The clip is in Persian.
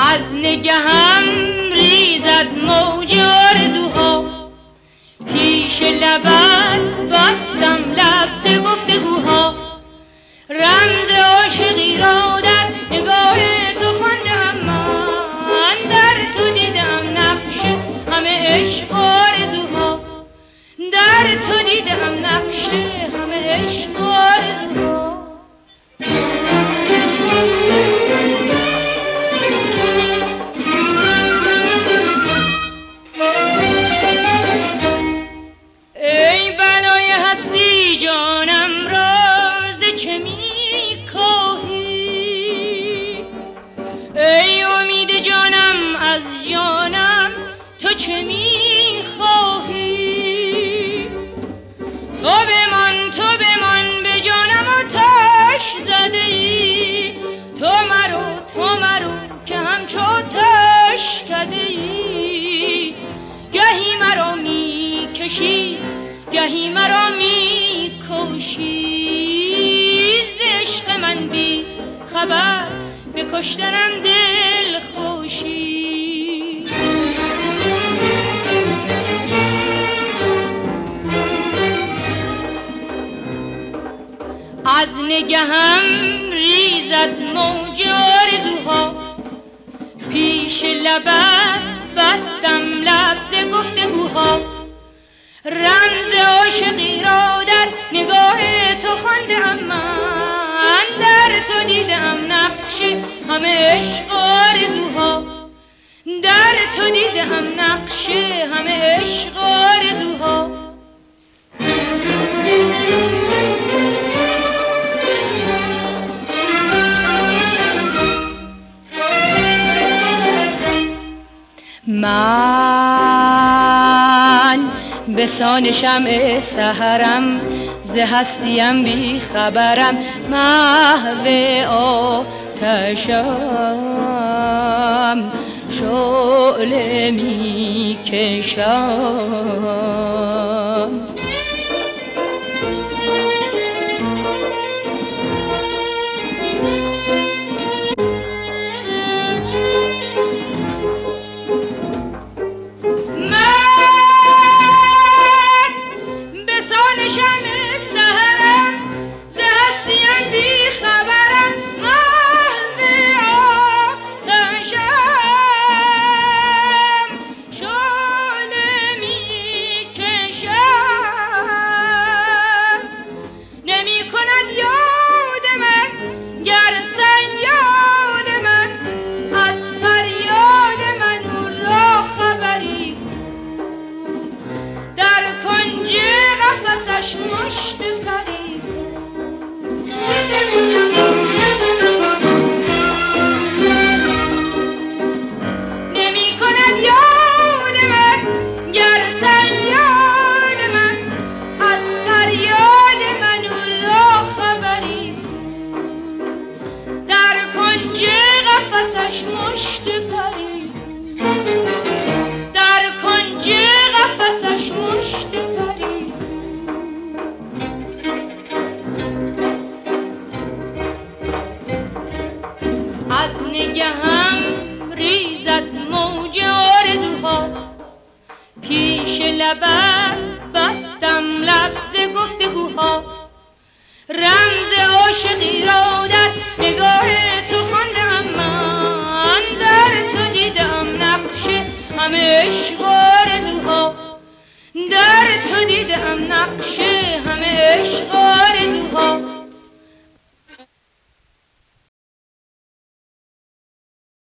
از نگهم ریزد موج آرزوها، پیش لبت بستم لبز گفتگوها. رمز عاشقی را در نگاه تو خواندم من، در تو دیدم نقش همه عشق آرزوها، در تو دیدم نقش همه عشق آرزوها. ای بلای هستی جانم راز چه می کاهی، ای امید جانم از جانم تو چه می خواهی. تو بمان به جانم آتش زده ای، تو مرو که همچو آتش کده ای. گهی مرا می کشی گهی مرا می کشی، ز عشق من بی خبر به کشتنم دل خوشی. از نگهم ریزد موج آرزوها، پیش لبت بستم لبز گفتگوها. رمز عاشقی را در نگاه تو خواندم من، در تو دیدم نقش همه عشق آرزوها، در تو دیدم نقش همه عشق آرزوها. من به سان شمع سحرم، ز هستیم بی خبرم، محو آتشم شعله می کشم. در تو دیدم نقش همه عشق